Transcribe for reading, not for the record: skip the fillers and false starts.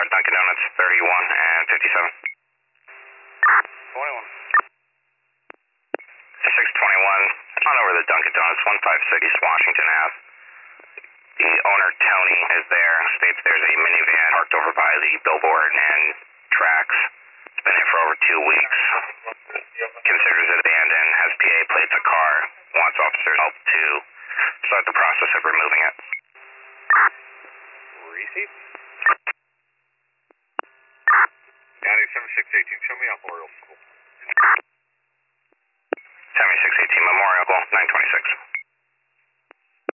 Dunkin' Donuts, 31 and 57. 21. 621, on over to Dunkin' Donuts, 156 East Washington Ave. The owner, Tony, is there. States there's a minivan parked over by the billboard and tracks. It's been there for over 2 weeks. Considers it abandoned, has PA plates a car, wants officers help to start the process of removing it. Receipt. 97618, show me up Oriole School.